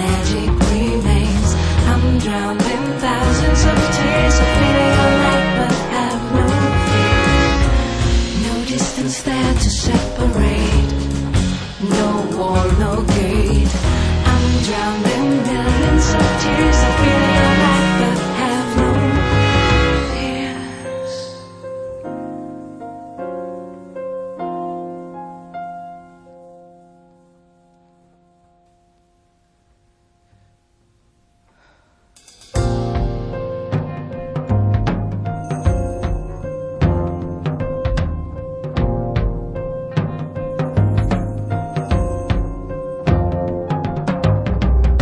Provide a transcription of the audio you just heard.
magic remains. I'm drowned in thousands of tears, of feeling alive but have no fear. No distance there to separate, no wall, no gate. I'm drowned in